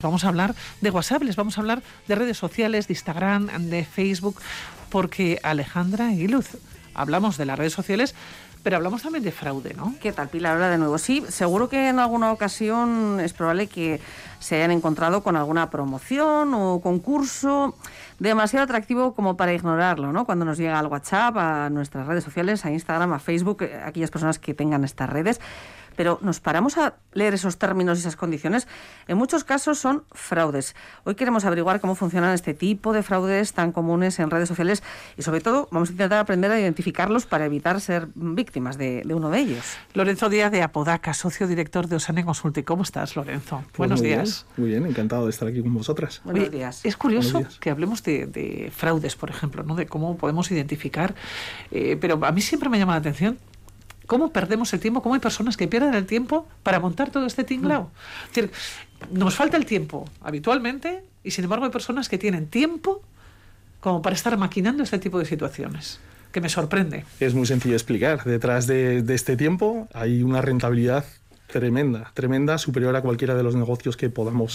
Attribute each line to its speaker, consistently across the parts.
Speaker 1: Vamos a hablar de WhatsApp, les vamos a hablar de redes sociales, de Instagram, de Facebook, porque Alejandra y Luz, hablamos de las redes sociales, pero hablamos también de fraude, ¿no?
Speaker 2: ¿Qué tal, Pilar? Hola de nuevo. Sí, seguro que en alguna ocasión es probable que se hayan encontrado con alguna promoción o concurso demasiado atractivo como para ignorarlo, ¿no? Cuando nos llega al WhatsApp, a nuestras redes sociales, a Instagram, a Facebook, aquellas personas que tengan estas redes. Pero nos paramos a leer esos términos y esas condiciones. En muchos casos son fraudes. Hoy queremos averiguar cómo funcionan este tipo de fraudes tan comunes en redes sociales y, sobre todo, vamos a intentar aprender a identificarlos para evitar ser víctimas de uno de ellos.
Speaker 1: Lorenzo Díaz de Apodaca, socio director de Osane Consulting. ¿Cómo estás, Lorenzo?
Speaker 3: Pues
Speaker 1: buenos días.
Speaker 3: Muy bien, encantado de estar aquí con vosotras.
Speaker 2: Buenos días.
Speaker 1: Es curioso que hablemos de fraudes, por ejemplo, ¿no? De cómo podemos identificar, pero a mí siempre me llama la atención cómo perdemos el tiempo, cómo hay personas que pierden el tiempo para montar todo este tinglao. Es decir, nos falta el tiempo habitualmente y, sin embargo, hay personas que tienen tiempo como para estar maquinando este tipo de situaciones, que me sorprende.
Speaker 3: Es muy sencillo de explicar. Detrás de este tiempo hay una rentabilidad tremenda, superior a cualquiera de los negocios que podamos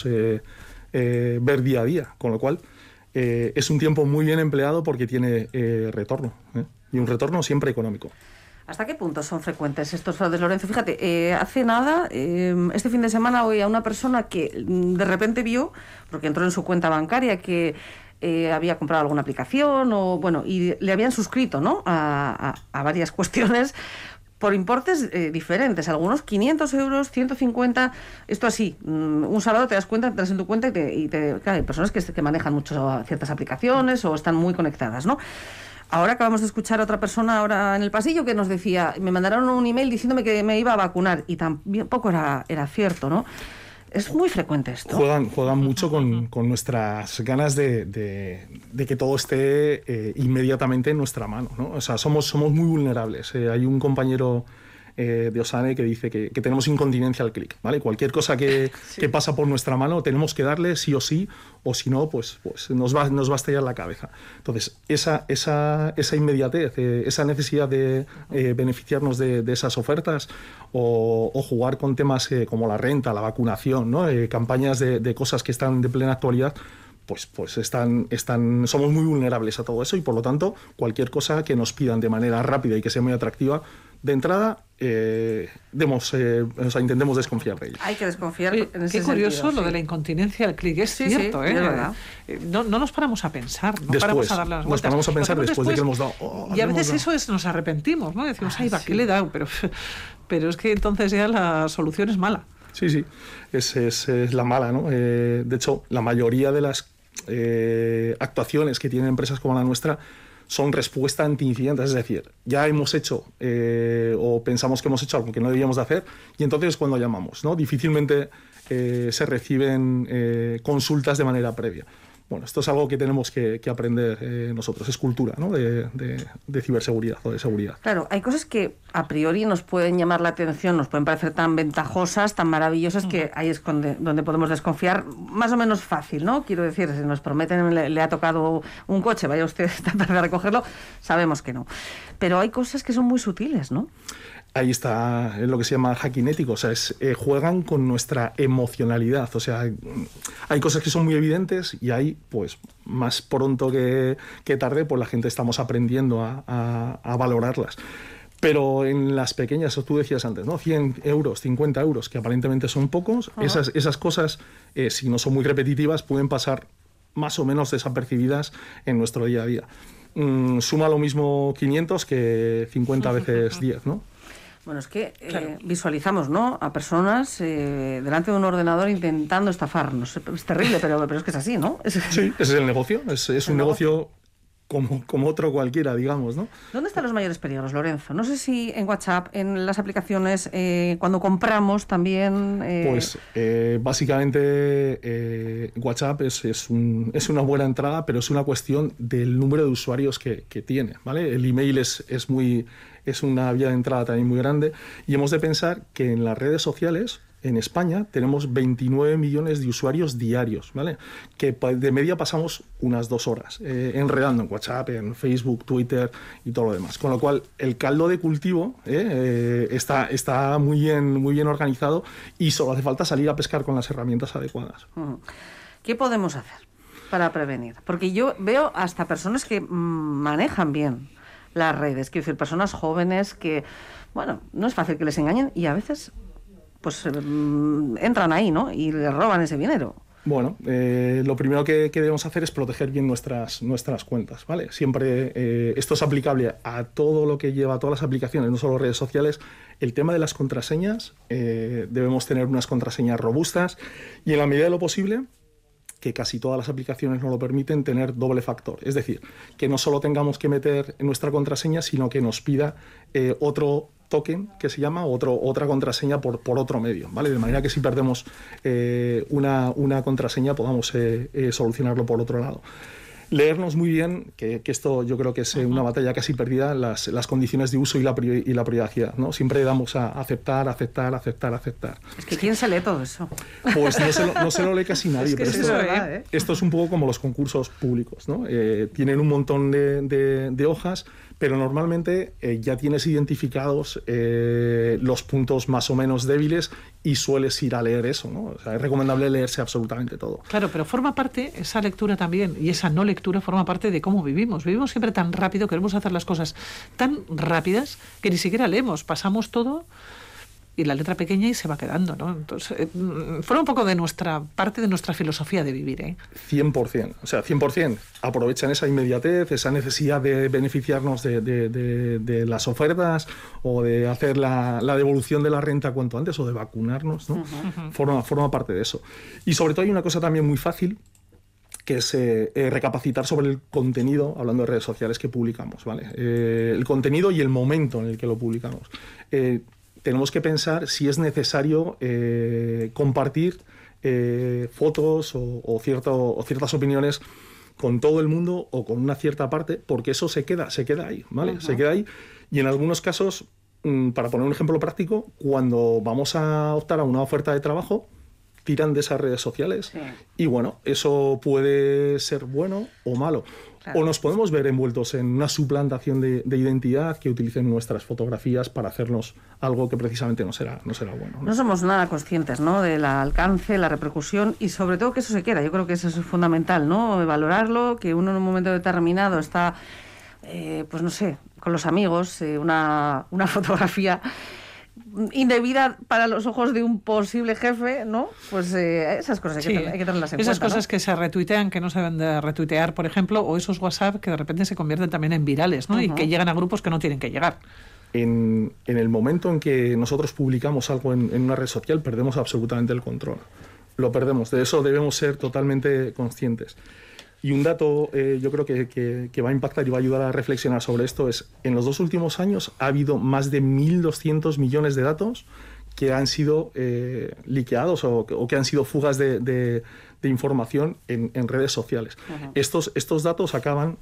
Speaker 3: ver día a día, con lo cual es un tiempo muy bien empleado porque tiene retorno, y un retorno siempre económico.
Speaker 2: ¿Hasta qué punto son frecuentes estos fraudes, Lorenzo? Fíjate, hace nada, este fin de semana, oí a una persona que de repente vio, porque entró en su cuenta bancaria, que había comprado alguna aplicación y le habían suscrito, ¿no?, a varias cuestiones por importes diferentes, algunos 500 euros, 150, esto así, un sábado te das cuenta, entras en tu cuenta y claro, hay personas que manejan mucho ciertas aplicaciones o están muy conectadas, ¿no? Ahora acabamos de escuchar a otra persona ahora en el pasillo que nos decía, me mandaron un email diciéndome que me iba a vacunar y tampoco era cierto, ¿no? Es muy frecuente esto.
Speaker 3: Juegan mucho con nuestras ganas de que todo esté inmediatamente en nuestra mano, ¿no? O sea, somos muy vulnerables. Hay un compañero de Osane que dice que tenemos incontinencia al clic, ¿vale? Cualquier cosa que pasa por nuestra mano tenemos que darle sí, o si no, pues nos va a estallar la cabeza. Entonces, esa inmediatez, esa necesidad de beneficiarnos de esas ofertas o jugar con temas como la renta, la vacunación, ¿no? Campañas de cosas que están de plena actualidad, pues somos muy vulnerables a todo eso y, por lo tanto, cualquier cosa que nos pidan de manera rápida y que sea muy atractiva, de entrada, intentemos desconfiar de ella.
Speaker 2: Hay que desconfiar.
Speaker 1: Qué curioso lo de la incontinencia al clic, es cierto,
Speaker 2: es verdad.
Speaker 1: No nos paramos a pensar,
Speaker 3: después,
Speaker 1: paramos a darle las vueltas.
Speaker 3: Nos paramos a pensar después de que le hemos dado.
Speaker 1: Y a veces nos arrepentimos, ¿no? Decimos, ¿para qué le he dado? Pero es que entonces ya la solución es mala.
Speaker 3: Sí, es la mala, ¿no? De hecho, la mayoría de las actuaciones que tienen empresas como la nuestra son respuesta ante incidentes, es decir, ya hemos hecho o pensamos que hemos hecho algo que no debíamos de hacer y entonces es cuando llamamos, ¿no? Difícilmente se reciben consultas de manera previa. Bueno, esto es algo que tenemos que aprender nosotros, es cultura, ¿no? de ciberseguridad o de seguridad.
Speaker 2: Claro, hay cosas que a priori nos pueden llamar la atención, nos pueden parecer tan ventajosas, tan maravillosas, que ahí es donde podemos desconfiar más o menos fácil, ¿no? Quiero decir, si nos prometen, le ha tocado un coche, vaya usted esta tarde a recogerlo, sabemos que no. Pero hay cosas que son muy sutiles, ¿no?
Speaker 3: Ahí está lo que se llama hacking ético, o sea, juegan con nuestra emocionalidad, o sea, hay cosas que son muy evidentes y hay, pues, más pronto que tarde, pues la gente estamos aprendiendo a valorarlas. Pero en las pequeñas, tú decías antes, ¿no? 100 euros, 50 euros, que aparentemente son pocos, esas cosas, si no son muy repetitivas, pueden pasar más o menos desapercibidas en nuestro día a día. Suma lo mismo 500 que 50 veces 10, ¿no?
Speaker 2: Bueno, es que visualizamos, ¿no?, a personas delante de un ordenador intentando estafarnos. Es terrible, pero es que es así, ¿no?
Speaker 3: Sí, ese es el negocio. Es un negocio como otro cualquiera, digamos, ¿no?
Speaker 2: ¿Dónde están los mayores peligros, Lorenzo? No sé si en WhatsApp, en las aplicaciones, cuando compramos también...
Speaker 3: Pues básicamente WhatsApp es una buena entrada, pero es una cuestión del número de usuarios que tiene, ¿vale? El email es una vía de entrada también muy grande y hemos de pensar que en las redes sociales en España tenemos 29 millones de usuarios diarios, ¿vale? Que de media pasamos unas 2 horas enredando en WhatsApp, en Facebook, Twitter y todo lo demás. Con lo cual, el caldo de cultivo está muy bien organizado y solo hace falta salir a pescar con las herramientas adecuadas.
Speaker 2: ¿Qué podemos hacer para prevenir? Porque yo veo hasta personas que manejan bien las redes, quiero decir, personas jóvenes que, bueno, no es fácil que les engañen y a veces pues entran ahí, ¿no? Y les roban ese dinero.
Speaker 3: Bueno, lo primero que debemos hacer es proteger bien nuestras cuentas, ¿vale? Siempre esto es aplicable a todo lo que lleva, a todas las aplicaciones, no solo redes sociales. El tema de las contraseñas, debemos tener unas contraseñas robustas y en la medida de lo posible, que casi todas las aplicaciones nos lo permiten, tener doble factor. Es decir, que no solo tengamos que meter nuestra contraseña, sino que nos pida otro token, que se llama, otra contraseña por otro medio, ¿vale? De manera que si perdemos una contraseña podamos solucionarlo por otro lado. Leernos muy bien, que esto yo creo que es una batalla casi perdida, las condiciones de uso y la privacidad, ¿no? Siempre damos a aceptar.
Speaker 2: Es que ¿quién se lee todo eso?
Speaker 3: Pues no se lo lee casi nadie,
Speaker 2: es que
Speaker 3: pero esto es un poco como los concursos públicos, ¿no? Tienen un montón de hojas, pero normalmente ya tienes identificados los puntos más o menos débiles y sueles ir a leer eso, ¿no? O sea, es recomendable leerse absolutamente todo.
Speaker 1: Claro, pero forma parte, esa lectura también, y esa no lectura forma parte de cómo vivimos. Vivimos siempre tan rápido, queremos hacer las cosas tan rápidas que ni siquiera leemos, pasamos todo y la letra pequeña y se va quedando, ¿no? Entonces, forma un poco de nuestra parte de nuestra filosofía de vivir, ¿eh?
Speaker 3: 100%, o sea, 100%. Aprovechan esa inmediatez, esa necesidad de beneficiarnos de las ofertas o de hacer la devolución de la renta cuanto antes o de vacunarnos, ¿no? Forma parte de eso. Y sobre todo hay una cosa también muy fácil, que es recapacitar sobre el contenido, hablando de redes sociales, que publicamos, ¿vale? El contenido y el momento en el que lo publicamos. Tenemos que pensar si es necesario compartir fotos o ciertas opiniones con todo el mundo o con una cierta parte, porque eso se queda ahí, ¿vale? Se queda ahí y en algunos casos, para poner un ejemplo práctico, cuando vamos a optar a una oferta de trabajo, tiran de esas redes sociales y bueno, eso puede ser bueno o malo. Claro. O nos podemos ver envueltos en una suplantación de identidad, que utilicen nuestras fotografías para hacernos algo que precisamente no será bueno, ¿no?
Speaker 2: No somos nada conscientes, ¿no?, del alcance, la repercusión y sobre todo que eso se queda. Yo creo que eso es fundamental, ¿no? Valorarlo, que uno en un momento determinado está, pues no sé, con los amigos, una fotografía indebida para los ojos de un posible jefe, ¿no? Pues esas cosas hay que tenerlas en
Speaker 1: esas
Speaker 2: cuenta,
Speaker 1: cosas, ¿no?, que se retuitean, que no se deben de retuitear, por ejemplo, o esos WhatsApp que de repente se convierten también en virales, ¿no? Y que llegan a grupos que no tienen que llegar.
Speaker 3: En el momento en que nosotros publicamos algo en una red social, perdemos absolutamente el control. Lo perdemos. De eso debemos ser totalmente conscientes. Y un dato yo creo que va a impactar y va a ayudar a reflexionar sobre esto es, en los 2 últimos años ha habido más de 1.200 millones de datos que han sido liqueados o que han sido fugas de información en redes sociales. Estos datos acaban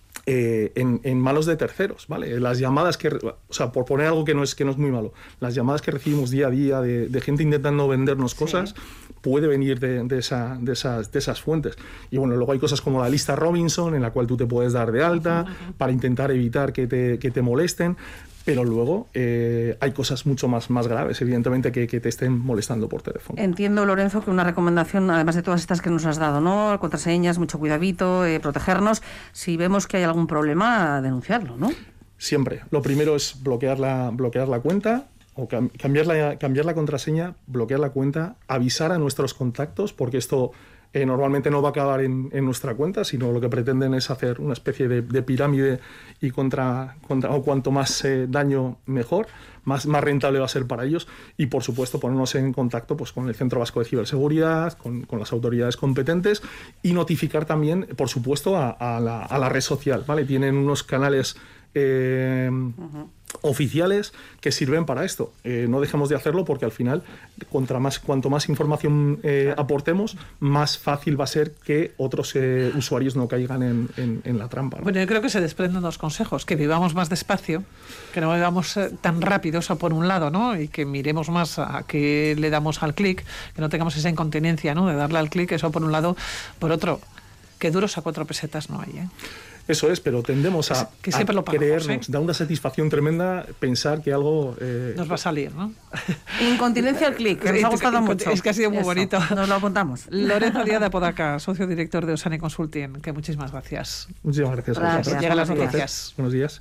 Speaker 3: en manos de terceros, ¿vale? Las llamadas o sea, por poner algo que no es muy malo, las llamadas que recibimos día a día de gente intentando vendernos cosas, puede venir de esas fuentes. Y bueno, luego hay cosas como la lista Robinson, en la cual tú te puedes dar de alta para intentar evitar que te molesten. Pero luego hay cosas mucho más graves, evidentemente, que te estén molestando por teléfono.
Speaker 2: Entiendo, Lorenzo, que una recomendación, además de todas estas que nos has dado, ¿no? Contraseñas, mucho cuidadito, protegernos. Si vemos que hay algún problema, denunciarlo, ¿no?
Speaker 3: Siempre. Lo primero es bloquear la cuenta o cambiar la contraseña, bloquear la cuenta, avisar a nuestros contactos, porque esto normalmente no va a acabar en nuestra cuenta, sino lo que pretenden es hacer una especie de pirámide y contra o cuanto más daño mejor, más rentable va a ser para ellos. Y por supuesto ponernos en contacto pues con el Centro Vasco de Ciberseguridad, con las autoridades competentes y notificar también, por supuesto, a la red social, ¿vale? Tienen unos canales oficiales que sirven para esto. No dejemos de hacerlo porque al final, cuanto más información aportemos, más fácil va a ser que otros usuarios no caigan en la trampa, ¿no?
Speaker 1: Bueno, yo creo que se desprenden dos consejos: que vivamos más despacio, que no vivamos tan rápido, eso por un lado, ¿no? Y que miremos más a qué le damos al clic, que no tengamos esa incontinencia, ¿no?, de darle al clic, eso por un lado. Por otro, que duros a 4 pesetas no hay, ¿eh?
Speaker 3: Eso es, pero tendemos a creernos, da una satisfacción tremenda pensar que algo
Speaker 1: nos va a salir, ¿no?
Speaker 2: Incontinencia al clic, que nos ha gustado mucho.
Speaker 1: Es que ha sido muy bonito.
Speaker 2: Nos lo apuntamos.
Speaker 1: Lorenzo Díaz de Apodaca, socio director de Osane Consulting, que muchísimas gracias.
Speaker 3: Muchísimas gracias.
Speaker 1: Llegan las noticias.
Speaker 3: Buenos días.